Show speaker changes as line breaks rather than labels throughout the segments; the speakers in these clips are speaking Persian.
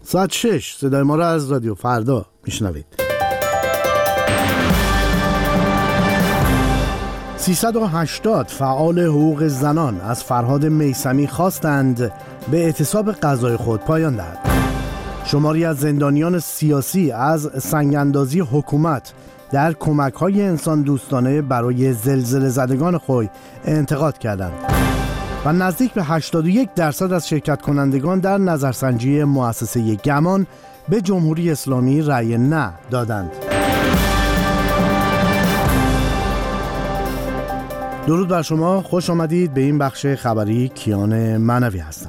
ساعت 6 صدای ما را از رادیو فردا میشنوید. 380 فعال حقوق زنان از فرهاد میثمی خواستند به اعتصاب غذای خود پایان دهد. شماری از زندانیان سیاسی از سنگ‌اندازی حکومت در کمک‌های انسان دوستانه برای زلزله زدگان خوی انتقاد کردند و نزدیک به 81% از شرکت کنندگان در نظرسنجی مؤسسه گمان به جمهوری اسلامی رأی نه دادند. درود بر شما، خوش آمدید به این بخش خبری. کیان معنوی هستم.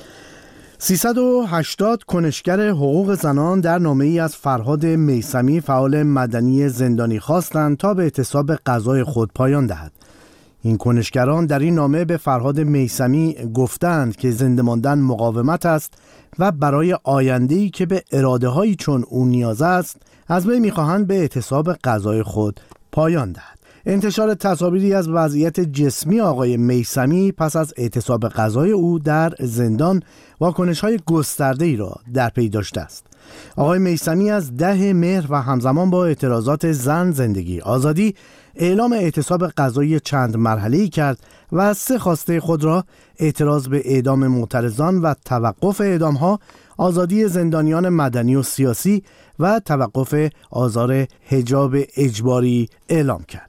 380 کنشگر حقوق زنان در نامه‌ای از فرهاد میثمی فعال مدنی زندانی خواستند تا به اعتصاب غذای خود پایان دهد. این کنشگران در این نامه به فرهاد میثمی گفتند که زنده ماندن مقاومت است و برای آینده‌ای که به اراده‌هایی چون او نیاز است از وی می‌خواهند به اعتصاب غذای خود پایان دهد. انتشار تصاویری از وضعیت جسمی آقای میثمی پس از اعتصاب غذای او در زندان واکنش‌های گسترده‌ای را در پی داشته است. آقای میثمی از 10 مهر و همزمان با اعتراضات زن، زندگی، آزادی اعلام اعتصاب غذایی چند مرحله‌ای کرد و 3 خواسته خود را اعتراض به اعدام معترضان و توقف اعدام‌ها، آزادی زندانیان مدنی و سیاسی و توقف آزار حجاب اجباری اعلام کرد.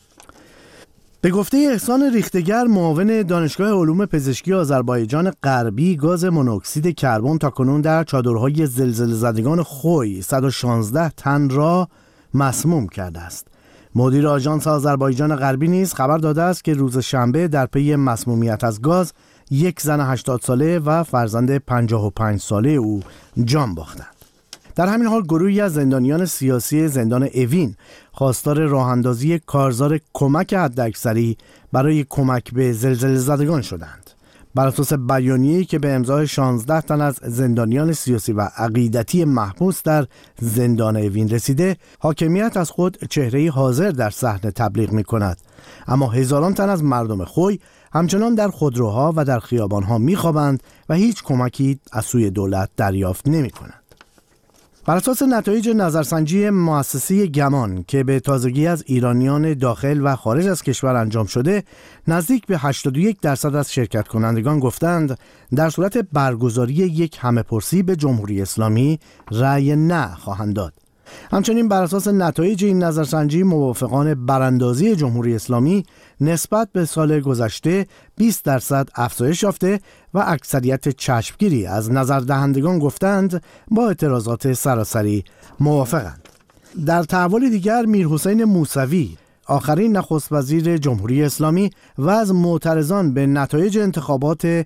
به گفته احسان ریختگر، معاون دانشگاه علوم پزشکی آذربایجان غربی، گاز مونوکسید کربن تاکنون در چادرهای زلزله زدگان خوی 116 تن را مسموم کرده است. مدیر آژانس آذربایجان غربی نیز خبر داده است که روز شنبه در پی مسمومیت از گاز یک زن 80 ساله و فرزند 55 ساله او جان باختند. در همین حال گروهی از زندانیان سیاسی زندان اوین خواستار راه‌اندازی کارزار کمک حداکثری برای کمک به زلزله زدگان شدند. بر اساس بیانیه‌ای که به امضای 16 تن از زندانیان سیاسی و عقیدتی محبوس در زندان اوین رسیده، حاکمیت از خود چهره‌ای حاضر در صحنه تبلیغ می‌کند، اما هزاران تن از مردم خوی همچنان در خودروها و در خیابان‌ها می‌خوابند و هیچ کمکی از سوی دولت دریافت نمی‌کنند. بر اساس نتایج نظرسنجی مؤسسه گمان که به تازگی از ایرانیان داخل و خارج از کشور انجام شده، نزدیک به 81% از شرکت کنندگان گفتند در صورت برگزاری یک همه‌پرسی به جمهوری اسلامی رأی نه خواهند داد. همچنین بر اساس نتایج این نظرسنجی، موافقان براندازی جمهوری اسلامی نسبت به سال گذشته 20% افزایش یافته و اکثریت چشمگیری از نظردهندگان گفتند با اعتراضات سراسری موافقند. در تحول دیگر، میرحسین موسوی، آخرین نخست وزیر جمهوری اسلامی و از معترضان به نتایج انتخابات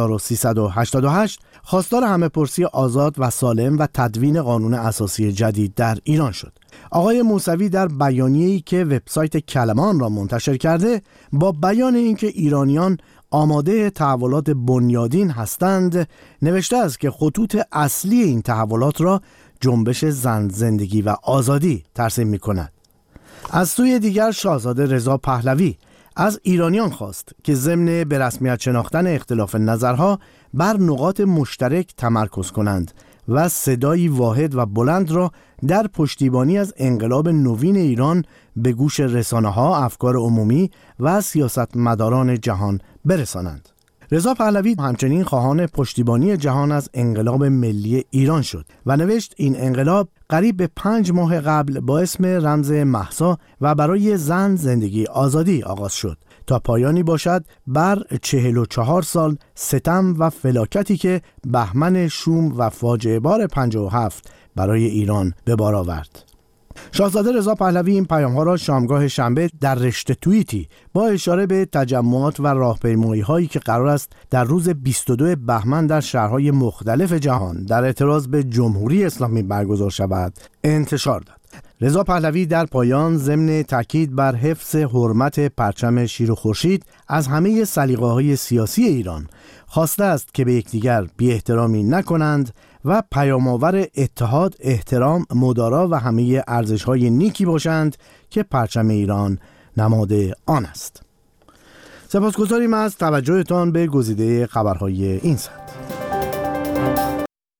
1388 خواستار همه‌پرسی آزاد و سالم و تدوین قانون اساسی جدید در ایران شد. آقای موسوی در بیانیه‌ای که وبسایت کلمان را منتشر کرده، با بیان اینکه ایرانیان آماده تحولات بنیادین هستند، نوشته است که خطوط اصلی این تحولات را جنبش زن، زندگی و آزادی ترسیم می‌کند. از سوی دیگر، شاهزاده رضا پهلوی از ایرانیان خواست که ضمن به رسمیت شناختن اختلاف نظرها بر نقاط مشترک تمرکز کنند و صدایی واحد و بلند را در پشتیبانی از انقلاب نوین ایران به گوش رسانه‌ها، افکار عمومی و سیاستمداران جهان برسانند. رضا پهلوی همچنین خواهان پشتیبانی جهان از انقلاب ملی ایران شد و نوشت این انقلاب قریب به 5 ماه قبل با اسم رمز مهسا و برای زن، زندگی، آزادی آغاز شد تا پایانی باشد بر 44 سال ستم و فلاکتی که بهمن شوم و فاجعه بار 57 برای ایران به بار آورد. شاهزاده رضا پهلوی این پیام‌ها را شامگاه شنبه در رشته توییتی با اشاره به تجمعات و راهپیمایی‌هایی که قرار است در روز 22 بهمن در شهرهای مختلف جهان در اعتراض به جمهوری اسلامی برگزار شود انتشار داد. رضا پهلوی در پایان ضمن تاکید بر حفظ حرمت پرچم شیر و خورشید از همه سلیقه‌های سیاسی ایران خواسته است که به یکدیگر بی احترامی نکنند و پیام‌آور اتحاد، احترام، مدارا و همه ارزش‌های نیکی باشند که پرچم ایران نماد آن است. سپاسگزاریم از توجهتان به گزیده خبرهای این ساعت.